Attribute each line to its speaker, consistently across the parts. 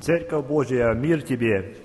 Speaker 1: Церковь Божия, мир тебе!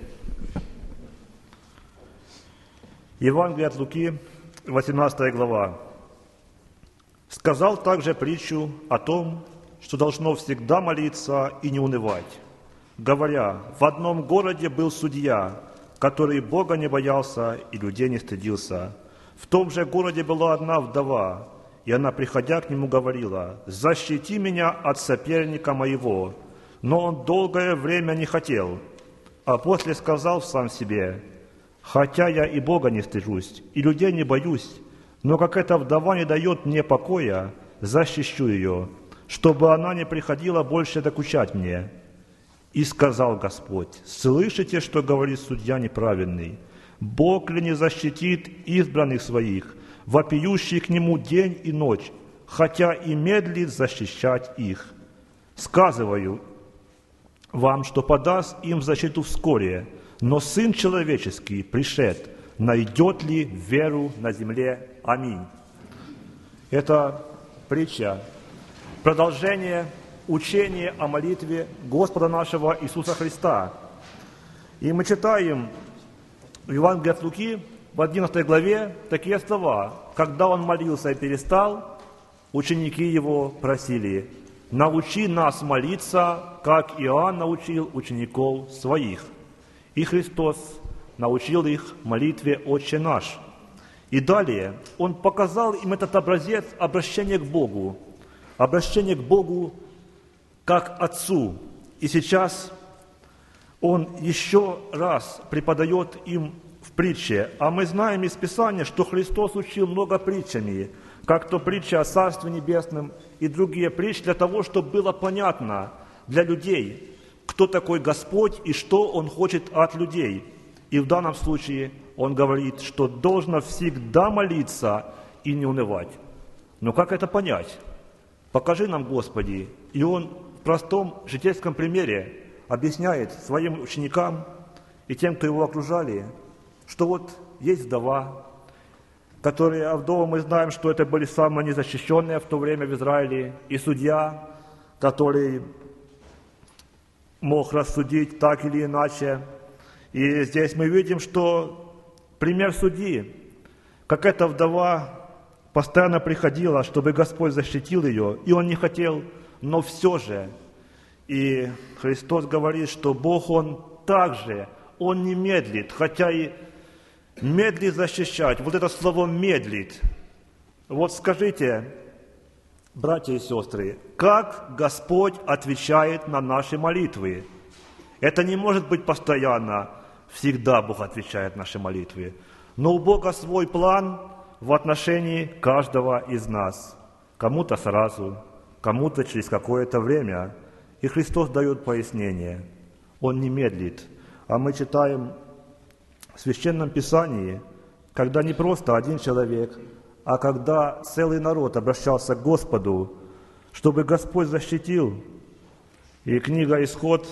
Speaker 1: Евангелие от Луки, 18 глава. «Сказал также притчу о том, что должно всегда молиться и не унывать, говоря, в одном городе был судья, который Бога не боялся и людей не стыдился. В том же городе была одна вдова, и она, приходя к нему, говорила, «Защити меня от соперника моего». Но он долгое время не хотел, а после сказал в сам себе, «Хотя я и Бога не стыжусь, и людей не боюсь, но как эта вдова не дает мне покоя, защищу ее, чтобы она не приходила больше докучать мне». И сказал Господь, «Слышите, что говорит судья неправедный? Бог ли не защитит избранных своих, вопиющих к Нему день и ночь, хотя и медлит защищать их? Сказываю вам, что подаст им защиту вскоре, но Сын Человеческий пришед, найдет ли веру на земле? Аминь». Это притча, продолжение учения о молитве Господа нашего Иисуса Христа. И мы читаем в Евангелии от Луки, в 11 главе, такие слова. Когда Он молился и перестал, ученики Его просили, «Научи нас молиться, как Иоанн научил учеников своих». И Христос научил их молитве «Отче наш». И далее Он показал им этот образец обращения к Богу как Отцу. И сейчас Он еще раз преподает им в притче. А мы знаем из Писания, что Христос учил много притчами, как то притча о Царстве Небесном и другие притчи, для того, чтобы было понятно для людей, кто такой Господь и что Он хочет от людей. И в данном случае Он говорит, что должно всегда молиться и не унывать. Но как это понять? Покажи нам, Господи. И Он в простом житейском примере объясняет своим ученикам и тем, кто его окружали, что вот есть вдова, а вдовы мы знаем, что это были самые незащищенные в то время в Израиле, и судья, который мог рассудить так или иначе. И здесь мы видим, что пример судьи, как эта вдова постоянно приходила, чтобы Господь защитил ее, и Он не хотел, но все же. И Христос говорит, что Бог, Он также, Он не медлит, хотя и медлит защищать. Вот это слово «медлит». Вот скажите, братья и сестры, как Господь отвечает на наши молитвы? Это не может быть постоянно. Всегда Бог отвечает на наши молитвы. Но у Бога свой план в отношении каждого из нас. Кому-то сразу, кому-то через какое-то время. И Христос дает пояснение. Он не медлит. А мы читаем в Священном Писании, когда не просто один человек, а когда целый народ обращался к Господу, чтобы Господь защитил. И книга «Исход»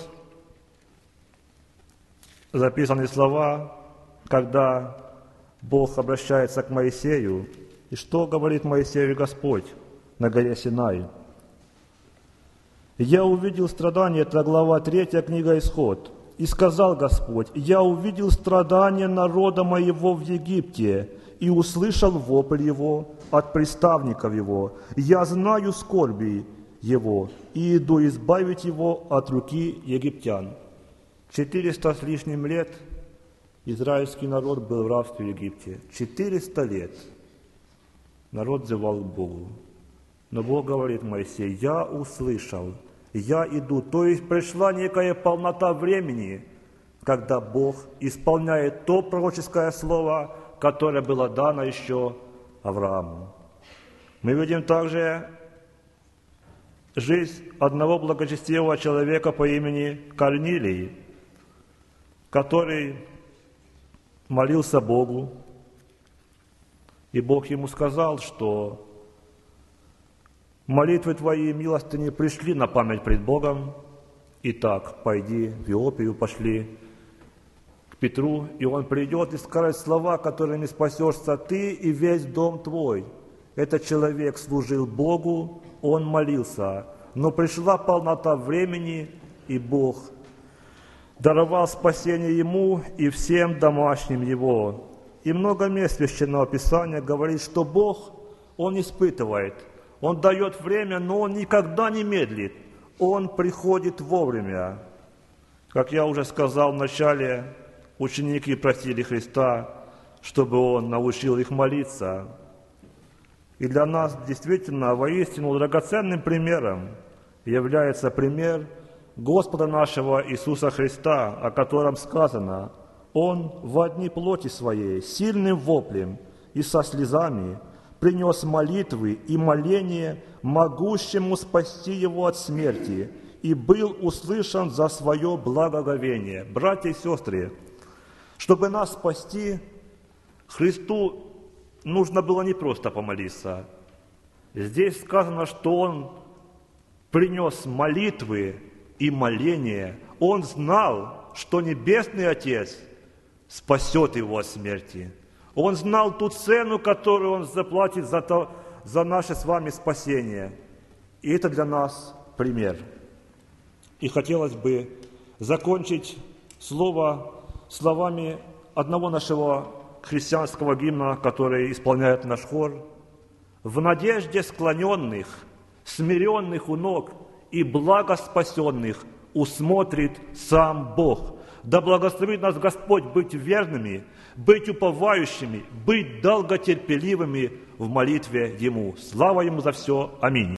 Speaker 1: записаны слова, когда Бог обращается к Моисею. И что говорит Моисею Господь на горе Синай? «Я увидел страдания», это глава 3, книга «Исход». «И сказал Господь, я увидел страдания народа моего в Египте, и услышал вопль его от приставников его. Я знаю скорби его, и иду избавить его от руки египтян». 400 с лишним лет израильский народ был в рабстве в Египте. 400 лет народ взывал к Богу. Но Бог говорит Моисею, я услышал, я иду. То есть пришла некая полнота времени, когда Бог исполняет то пророческое слово, которое было дано еще Аврааму. Мы видим также жизнь одного благочестивого человека по имени Корнилий, который молился Богу, и Бог ему сказал, что молитвы твои и милостыни пришли на память пред Богом. Итак, пойди в Иопию, пошли к Петру, и он придет и скажет слова, которыми спасешься ты и весь дом твой. Этот человек служил Богу, он молился, но пришла полнота времени, и Бог даровал спасение ему и всем домашним его. И много мест Священного Писания говорит, что Бог, Он испытывает, Он дает время, но Он никогда не медлит, Он приходит вовремя. Как я уже сказал в начале, ученики просили Христа, чтобы Он научил их молиться. И для нас действительно воистину драгоценным примером является пример Господа нашего Иисуса Христа, о котором сказано: Он во дни плоти своей сильным воплем и со слезами принес молитвы и моления могущему спасти его от смерти, и был услышан за свое благоговение. Братья и сестры, чтобы нас спасти, Христу нужно было не просто помолиться. Здесь сказано, что Он принес молитвы и моления. Он знал, что Небесный Отец спасет его от смерти. Он знал ту цену, которую Он заплатит за наше с вами спасение. И это для нас пример. И хотелось бы закончить словами одного нашего христианского гимна, который исполняет наш хор. «В надежде склоненных, смиренных у ног и благоспасенных усмотрит сам Бог. Да благословит нас Господь быть верными, быть уповающими, быть долготерпеливыми в молитве Ему». Слава Ему за все. Аминь.